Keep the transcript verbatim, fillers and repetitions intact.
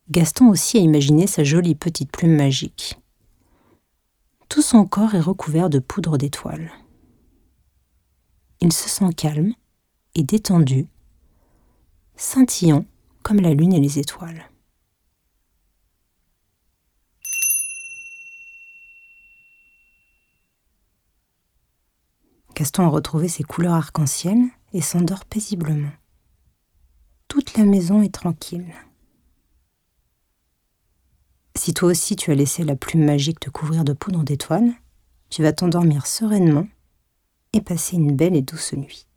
Gaston aussi a imaginé sa jolie petite plume magique. Tout son corps est recouvert de poudre d'étoiles. Il se sent calme et détendu, scintillant comme la lune et les étoiles. Gaston a retrouvé ses couleurs arc-en-ciel et s'endort paisiblement. Toute la maison est tranquille. Si toi aussi tu as laissé la plume magique te couvrir de poudre d'étoiles, tu vas t'endormir sereinement et passer une belle et douce nuit.